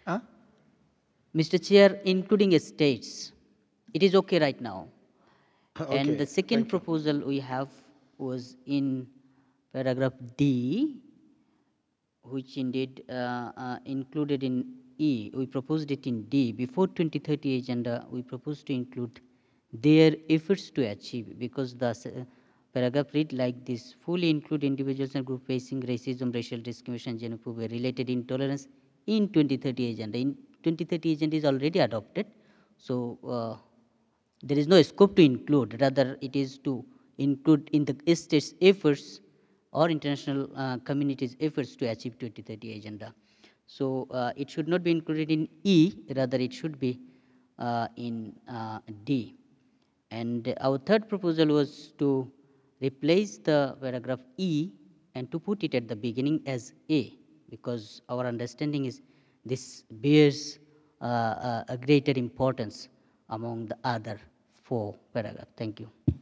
Huh? Mr. Chair, including states, it is okay right now. And Okay, the second thank you. proposal we have was in paragraph D, which indeed included in E. We proposed it in D. Before 2030 agenda, we proposed to include their efforts to achieve, because the paragraph read like this: fully include individuals and groups facing racism, racial discrimination, xenophobia, related intolerance in 2030 agenda. In 2030 agenda is already adopted, so there is no scope to include. Rather, it is to include in the state's efforts or international communities' efforts to achieve 2030 agenda. So it should not be included in E, rather it should be in D. And our third proposal was to replace the paragraph E and to put it at the beginning as A, because our understanding is this bears a greater importance among the other four paragraphs. Thank you.